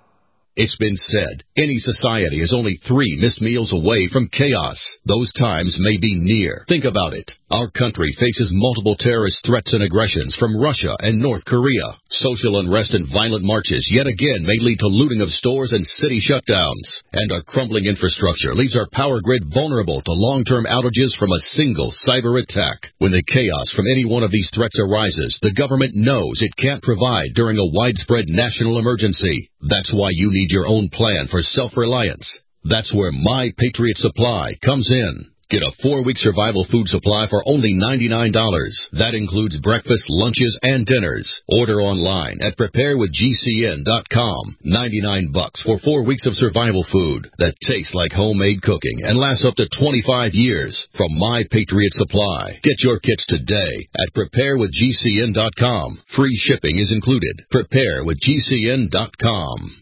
It's been said, any society is only three missed meals away from chaos. Those times may be near. Think about it. Our country faces multiple terrorist threats and aggressions from Russia and North Korea. Social unrest and violent marches yet again may lead to looting of stores and city shutdowns. And our crumbling infrastructure leaves our power grid vulnerable to long-term outages from a single cyber attack. When the chaos from any one of these threats arises, the government knows it can't provide during a widespread national emergency. That's why you need your own plan for self-reliance. That's where My Patriot Supply comes in. Get a four-week survival food supply for only ninety-nine dollars. That includes breakfast, lunches, and dinners. Order online at prepare with G C N dot com. ninety-nine bucks for four weeks of survival food that tastes like homemade cooking and lasts up to twenty-five years from My Patriot Supply. Get your kits today at prepare with G C N dot com. Free shipping is included. prepare with G C N dot com.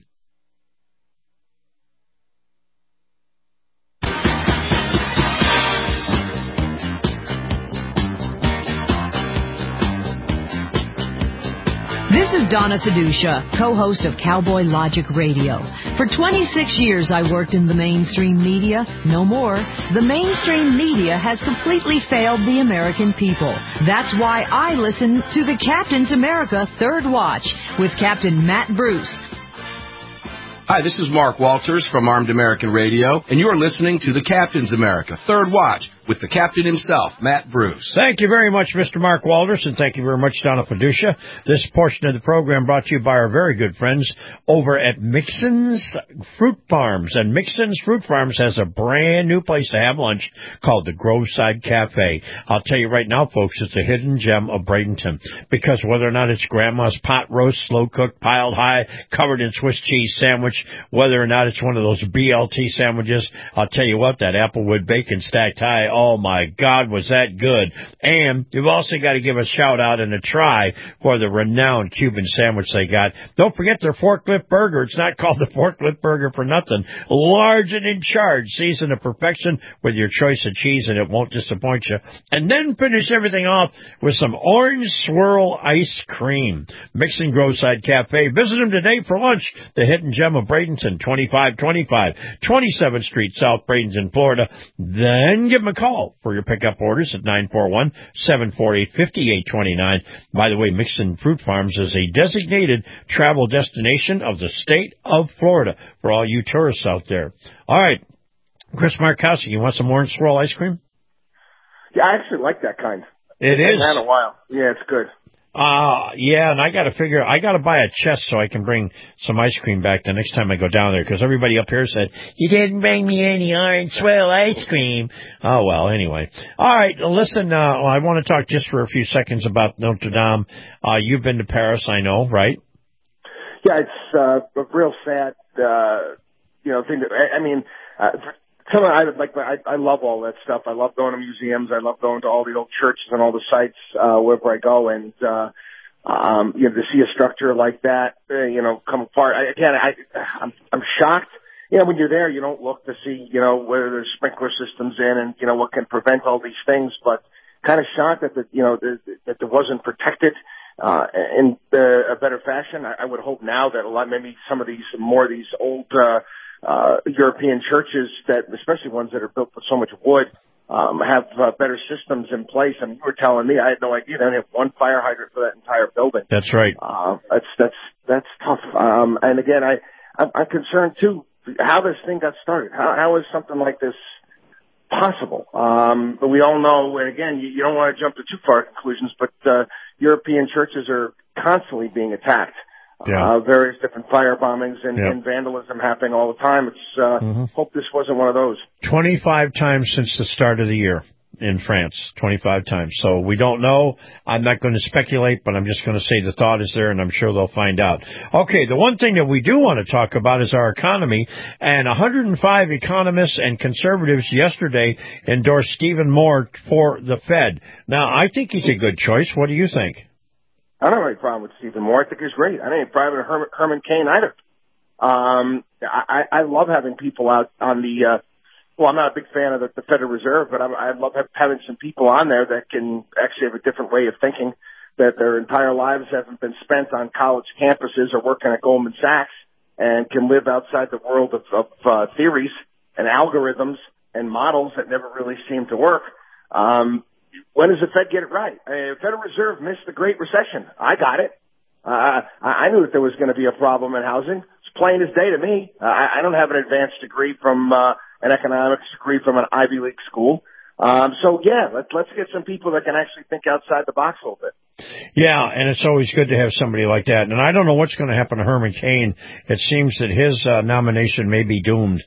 This is Donna Fiducia, co-host of Cowboy Logic Radio. For twenty-six years I worked in the mainstream media. No more. The mainstream media has completely failed the American people. That's why I listen to the Captain's America Third Watch with Captain Matt Bruce. Hi, this is Mark Walters from Armed American Radio, and you're listening to the Captain's America Third Watch with the captain himself, Matt Bruce. Thank you very much, Mister Mark Walters, and thank you very much, Donna Fiducia. This portion of the program brought to you by our very good friends over at Mixon's Fruit Farms. And Mixon's Fruit Farms has a brand new place to have lunch called the Groveside Cafe. I'll tell you right now, folks, it's a hidden gem of Bradenton, because whether or not it's grandma's pot roast, slow-cooked, piled high, covered in Swiss cheese sandwich, whether or not it's one of those B L T sandwiches, I'll tell you what, that Applewood bacon stacked high, Oh, my God, was that good. And you've also got to give a shout-out and a try for the renowned Cuban sandwich they got. Don't forget their forklift burger. It's not called the forklift burger for nothing. Large and in charge, seasoned to perfection with your choice of cheese, and it won't disappoint you. And then finish everything off with some orange swirl ice cream. Mixing Groveside Cafe. Visit them today for lunch. The hidden gem of Bradenton, twenty-five twenty-five twenty-seventh Street, South Bradenton, Florida. Then give them a call for your pickup orders at nine four one, seven four eight, five eight two nine. By the way, Mixon Fruit Farms is a designated travel destination of the state of Florida for all you tourists out there. All right, Chris Markowski, you want some orange swirl ice cream? Yeah, I actually like that kind. It it's is. It's been a while. Yeah, it's good. Uh, yeah, and I got to figure, I got to buy a chest so I can bring some ice cream back the next time I go down there, because everybody up here said, you didn't bring me any orange swirl ice cream. Oh, well, anyway. All right, listen, uh, I want to talk just for a few seconds about Notre Dame. Uh, you've been to Paris, I know, right? Yeah, it's uh, a real sad, uh, you know, thing. That, I, I mean, uh, Some I like. I, I love all that stuff. I love going to museums. I love going to all the old churches and all the sites uh, wherever I go. And uh, um, you know, to see a structure like that, uh, you know, come apart. I, again, I, I'm, I'm shocked. You know, when you're there, you don't look to see, you know, whether there's sprinkler systems in and you know what can prevent all these things. But kind of shocked that the, you know, the, that it wasn't protected uh, in uh, a better fashion. I, I would hope now that a lot, maybe some of these more of these old. Uh, Uh, European churches that, especially ones that are built with so much wood, um, have uh, better systems in place. I mean, you were telling me, I had no idea they only have one fire hydrant for that entire building. That's right. Uh, that's, that's, that's tough. Um, and again, I, I'm, I'm concerned too, how this thing got started. How, how is something like this possible? Um, but we all know, and again, you, you don't want to jump to too far conclusions, but, uh, European churches are constantly being attacked. Yeah. Uh, various different fire bombings and, yeah. and vandalism happening all the time. It's, uh, mm-hmm. hope this wasn't one of those. twenty-five times since the start of the year in France. twenty-five times. So we don't know. I'm not going to speculate, but I'm just going to say the thought is there, and I'm sure they'll find out. Okay, the one thing that we do want to talk about is our economy, and one hundred five economists and conservatives yesterday endorsed Stephen Moore for the Fed. Now, I think he's a good choice. What do you think? I don't have any problem with Stephen Moore. I think he's great. I don't have any problem with Herman, Herman Cain either. Um, I, I love having people out on the, uh, well, I'm not a big fan of the, the Federal Reserve, but I, I love having some people on there that can actually have a different way of thinking, that their entire lives haven't been spent on college campuses or working at Goldman Sachs and can live outside the world of, of uh, theories and algorithms and models that never really seem to work. Um, When does the Fed get it right? Uh, Federal Reserve missed the Great Recession. I got it. Uh, I knew that there was going to be a problem in housing. It's plain as day to me. Uh, I don't have an advanced degree from uh, an economics degree from an Ivy League school. Um, so, yeah, let's, let's get some people that can actually think outside the box a little bit. Yeah, and it's always good to have somebody like that. And I don't know what's going to happen to Herman Cain. It seems that his uh, nomination may be doomed.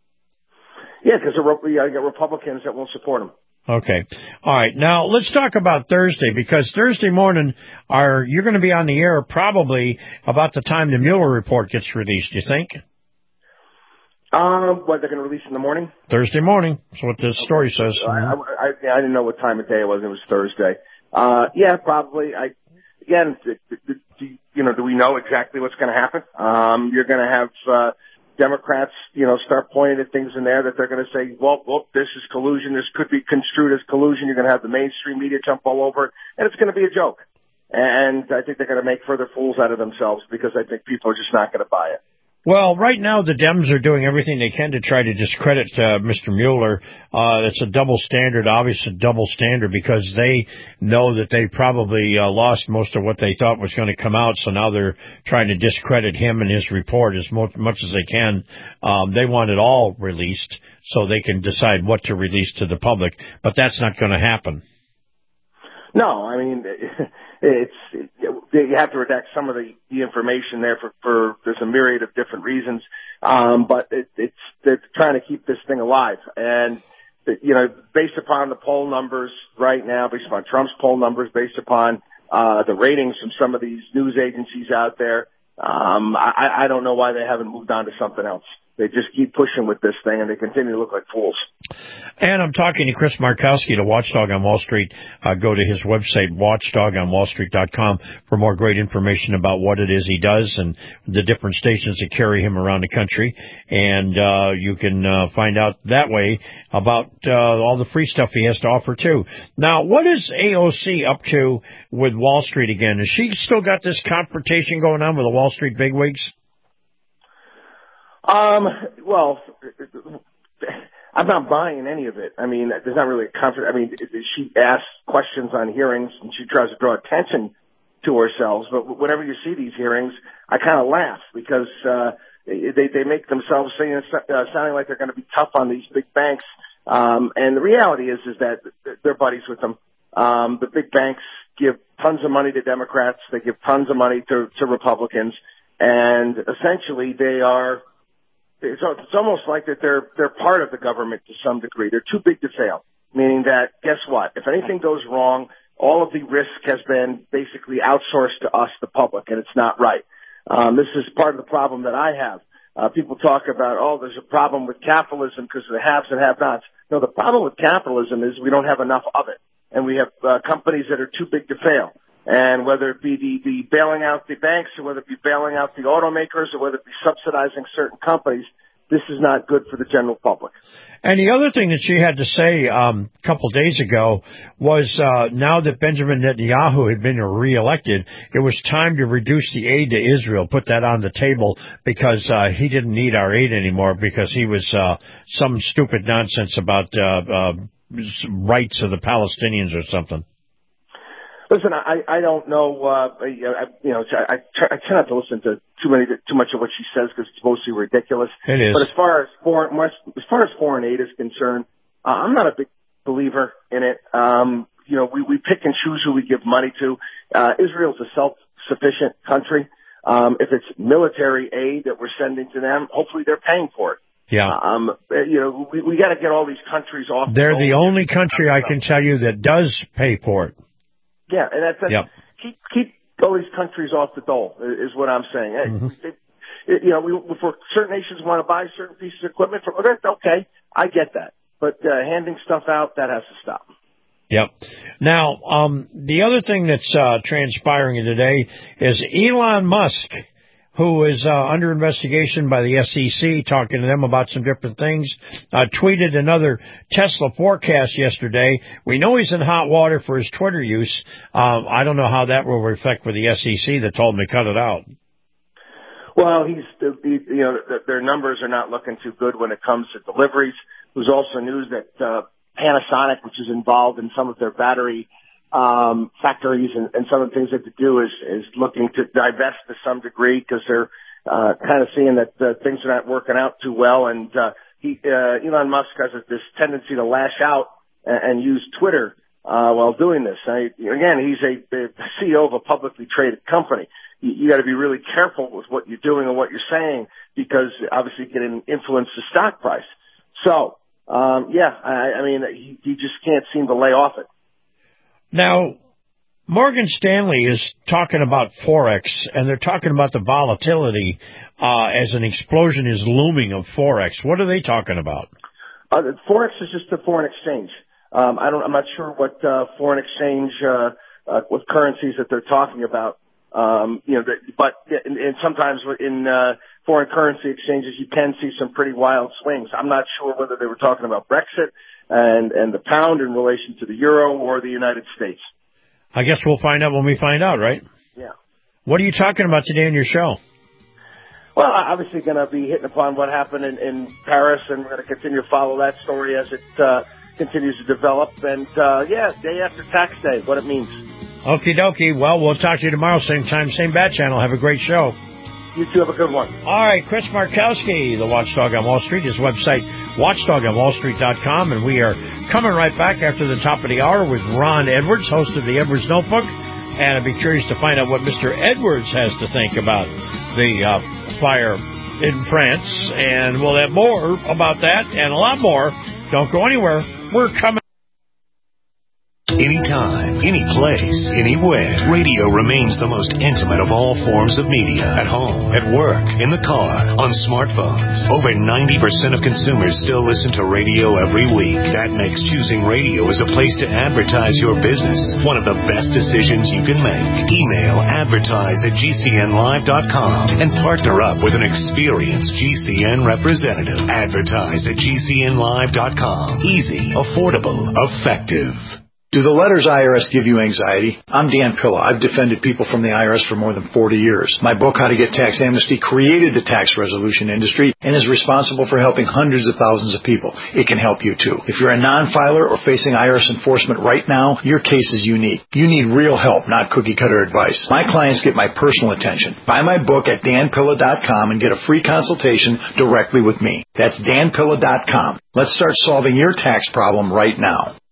Yeah, because you got Republicans that won't support him. Okay. All right. Now, let's talk about Thursday, because Thursday morning, are you're going to be on the air probably about the time the Mueller report gets released, you think? Um, what, they're going to release in the morning? Thursday morning. That's what the story okay. says. So I, I, I didn't know what time of day it was. It was Thursday. Uh, yeah, probably. I Again, do, do, you know, do we know exactly what's going to happen? Um, you're going to have uh, Democrats, you know, start pointing at things in there that they're going to say, well, well, this is collusion. This could be construed as collusion. You're going to have the mainstream media jump all over it, and it's going to be a joke. And I think they're going to make further fools out of themselves because I think people are just not going to buy it. Well, right now the Dems are doing everything they can to try to discredit uh, Mister Mueller. Uh, it's a double standard, obviously a double standard, because they know that they probably uh, lost most of what they thought was going to come out, so now they're trying to discredit him and his report as mo- much as they can. Um, they want it all released so they can decide what to release to the public, but that's not going to happen. No, I mean, it's, it, you have to redact some of the, the information there for, for, there's a myriad of different reasons. Um, but it, it's, they're trying to keep this thing alive. And, you know, based upon the poll numbers right now, based upon Trump's poll numbers, based upon, uh, the ratings from some of these news agencies out there, um, I, I don't know why they haven't moved on to something else. they just keep pushing with this thing, and they continue to look like fools. And I'm talking to Chris Markowski, the Watchdog on Wall Street. Uh, go to his website, watchdog on wall street dot com, for more great information about what it is he does and the different stations that carry him around the country. And uh, you can uh, find out that way about uh, all the free stuff he has to offer, too. Now, what is A O C up to with Wall Street again? Has she still got this confrontation going on with the Wall Street bigwigs? Um, well, I'm not buying any of it. I mean, there's not really a conflict. I mean, she asks questions on hearings and she tries to draw attention to herself. But whenever you see these hearings, I kind of laugh because, uh, they, they make themselves saying, uh, sounding like they're going to be tough on these big banks. Um, and the reality is, is that they're buddies with them. Um, the big banks give tons of money to Democrats. They give tons of money to, to Republicans. And essentially they are, It's, it's almost like that they're they're part of the government to some degree. They're too big to fail, meaning that, guess what? If anything goes wrong, all of the risk has been basically outsourced to us, the public, and it's not right. Um, this is part of the problem that I have. Uh, people talk about, oh, there's a problem with capitalism because of the haves and have-nots. No, the problem with capitalism is we don't have enough of it, and we have uh, companies that are too big to fail. And whether it be the, the bailing out the banks or whether it be bailing out the automakers or whether it be subsidizing certain companies, this is not good for the general public. And the other thing that she had to say um, a couple days ago was uh, now that Benjamin Netanyahu had been reelected, it was time to reduce the aid to Israel, put that on the table because uh, he didn't need our aid anymore because he was uh, some stupid nonsense about uh, uh, rights of the Palestinians or something. Listen, I, I don't know, uh, I, you know, I, I, try, I try not to listen to too many, too much of what she says because it's mostly ridiculous. It is. But as far as foreign, as far as foreign aid is concerned, uh, I'm not a big believer in it. Um, you know, we, we pick and choose who we give money to. Uh, Israel's a self-sufficient country. Um, if it's military aid that we're sending to them, hopefully they're paying for it. Yeah. Um, you know, we, we got to get all these countries off. They're the only country I can tell you that does pay for it. Yeah, and that's, that's yep. keep keep all these countries off the dole is what I'm saying. Mm-hmm. It, it, you know, we, for certain nations want to buy certain pieces of equipment from others. Okay, I get that, but uh, handing stuff out, that has to stop. Yep. Now, um, the other thing that's uh, transpiring today is Elon Musk, who is uh, under investigation by the S E C, talking to them about some different things, uh, tweeted another Tesla forecast yesterday. We know he's in hot water for his Twitter use. Um, I don't know how that will reflect with the S E C that told him to cut it out. Well, he's, he, you know, their numbers are not looking too good when it comes to deliveries. There's also news that uh, Panasonic, which is involved in some of their battery um, factories and, and some of the things that they do is, is looking to divest to some degree because they're, uh, kind of seeing that, uh, things are not working out too well. And, uh, he, uh, Elon Musk has this tendency to lash out and, and use Twitter, uh, while doing this. I, again, he's a, a C E O of a publicly traded company. You, you got to be really careful with what you're doing and what you're saying because obviously it can influence the stock price. So, um, yeah, I, I mean, he, he just can't seem to lay off it. Now, Morgan Stanley is talking about Forex, and they're talking about the volatility uh, as an explosion is looming of Forex. What are they talking about? Uh, Forex is just a foreign exchange. Um, I don't. I'm not sure what uh, foreign exchange, uh, uh, what currencies that they're talking about. Um, you know, the, but and, and sometimes in uh, foreign currency exchanges, you can see some pretty wild swings. I'm not sure whether they were talking about Brexit and and the pound in relation to the euro or the United States. I guess we'll find out when we find out, right? Yeah. What are you talking about today on your show? Well, obviously going to be hitting upon what happened in, in Paris, and we're going to continue to follow that story as it uh, continues to develop. And, uh, yeah, day after tax day, what it means. Okie dokie. Well, we'll talk to you tomorrow, same time, same bat channel. Have a great show. You two have a good one. All right, Chris Markowski, the Watchdog on Wall Street, his website, watchdog on wall street dot com, and we are coming right back after the top of the hour with Ron Edwards, host of the Edwards Notebook, and I'd be curious to find out what Mister Edwards has to think about the uh, fire in France, and we'll have more about that and a lot more. Don't go anywhere. We're coming. anytime, any place, anywhere. Radio remains the most intimate of all forms of media. At home, at work, in the car, on smartphones. Over ninety percent of consumers still listen to radio every week. That makes choosing radio as a place to advertise your business one of the best decisions you can make. Email advertise at G C N live dot com and partner up with an experienced G C N representative. Advertise at G C N live dot com. Easy, affordable, effective. Do the letters I R S give you anxiety? I'm Dan Pilla. I've defended people from the I R S for more than forty years. My book, How to Get Tax Amnesty, created the tax resolution industry and is responsible for helping hundreds of thousands of people. It can help you too. If you're a non-filer or facing I R S enforcement right now, your case is unique. You need real help, not cookie-cutter advice. My clients get my personal attention. Buy my book at Dan Pilla dot com and get a free consultation directly with me. That's Dan Pilla dot com. Let's start solving your tax problem right now.